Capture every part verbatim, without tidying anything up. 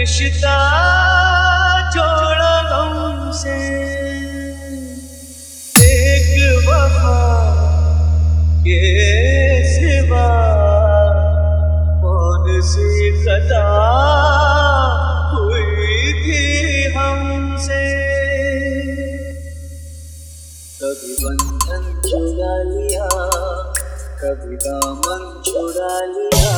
रिश्ता जोड़ा हमसे, एक वफा के सिवा कौन सी खता हुई थी हमसे। कभी बंधन चुरा लिया, कभी दामन चुरा लिया।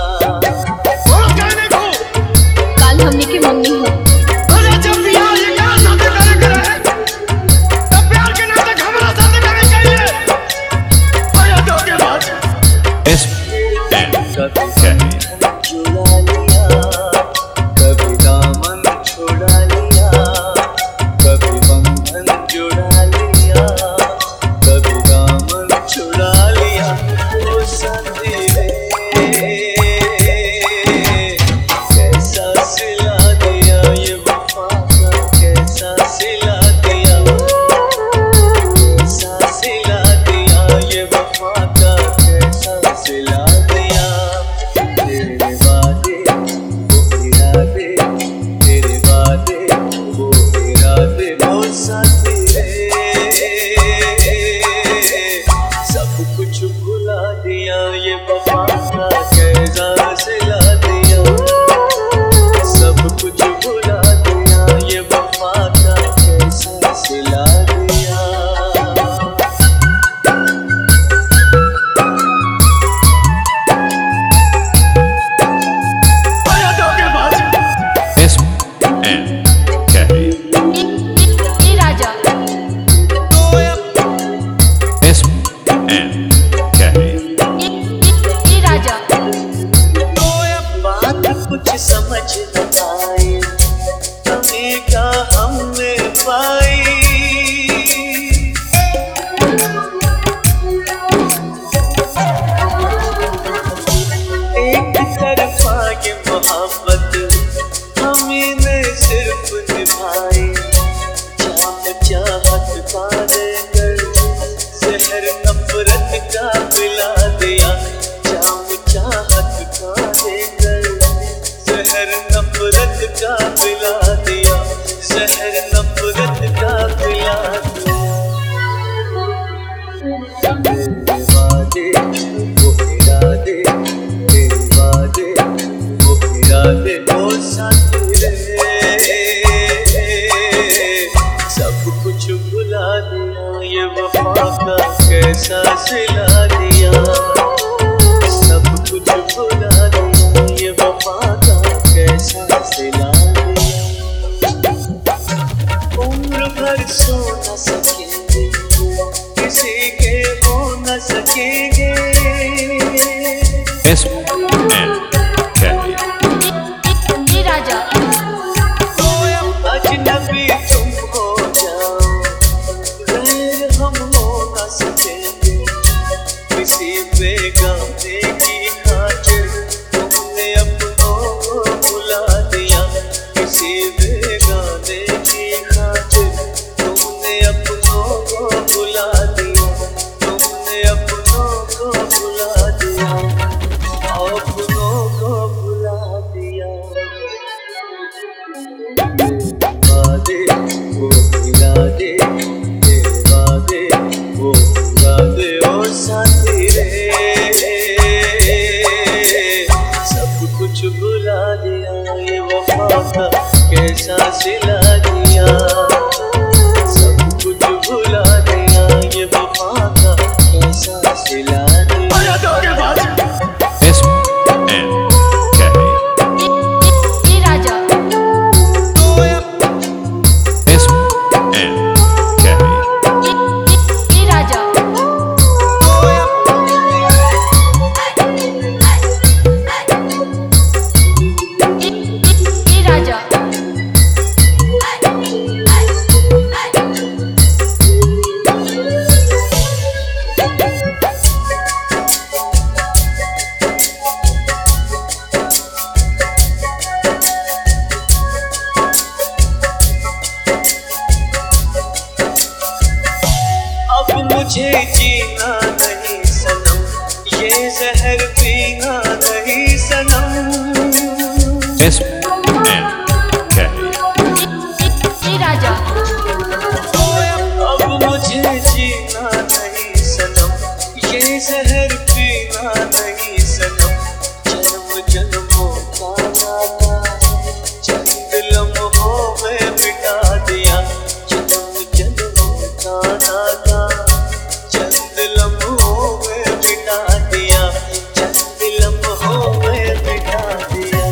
काल हमने के मम्मी हो। अरे जब भी आओ ये क्या साथे करे करे है, तब प्यार के नाते हमारा साथे करे चाहिए। आया दो के बाद इस कभी बंधन चुरा लिया, कभी दामन छुड़ा लिया, कभी बंधन जुड़ा लिया, कभी दामन छुड़ा लिया। ओ साथी रे कैसा सिला दिया ये वफा का, कैसा सिला दिया, कैसा सिला दिया ये वफा का, कैसा सिला दिया। तेरे वादे वो इरादे, तेरे वादे वो इरादे, वो साथी रे सब कुछ भुला दिया ये वफा का, कैसा सिला दिया। सब कुछ भुला दिया ये वफा का, कैसा सिला दिया। आया दो के बाद S N K ए राजा S N K ए राजा बात कुछ समझ न आए, कमी क्या हमने पाई। एक तरफा ये मोहब्बत हमें ने सिर्फ निभाई। जाम चाहत का देकर जहर नफरत का पिला दिया। जाम चाहत का देकर जहर नफरत का पिला दिया, जहर नफरत का पिला दिया। तेरे वादे वो इरादे, तेरे वादे वो इरादे, वो साथी रे सब कुछ भुला दिया ये वफा का, कैसा सिला दिया। सब कुछ भुला दिया ये वफा का, कैसा सिला दिया। उम्र भर सो न सकेंगे, किसी के हो न सकेंगे। S N K ए राजा अजनबी तुम हो जाओ, गैर हम हो न सकेंगे। किसी बेगाने की खातिर तुमने अपनों को भुला दिया। किसी बेगाने की खातिर तुमने अपनों को भुला दिया। तुमने अपनों को भुला दिया, अपनों को भुला दिया। वादे वो इरादे, तेरे वादे वो इरादे, ओ साथी रे सब कुछ भुला दिया ये वफा का, कैसा सिला दिया। सब कुछ भुला दिया ये वफा का, कैसा सिला दिया। आया दो के बाद S N K ए राजा S N K ए राजा ए राजा मुझे जीना नहीं सनम, ये जहर पीना नहीं सनम। S N अब मुझे जीना नहीं सनम, ये जहर पीना नहीं सनम, जन्म जन्मों का नाता चंद लम्हों में मिटा दिया, जन्म जन्मों का नाता चंद लम्हों में मिटा दिया, चंद लम्हों में मिटा दिया।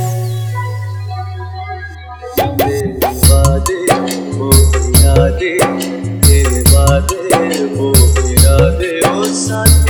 तेरे वादे वो इरादे, तेरे वादे वो इरादे, वो साथ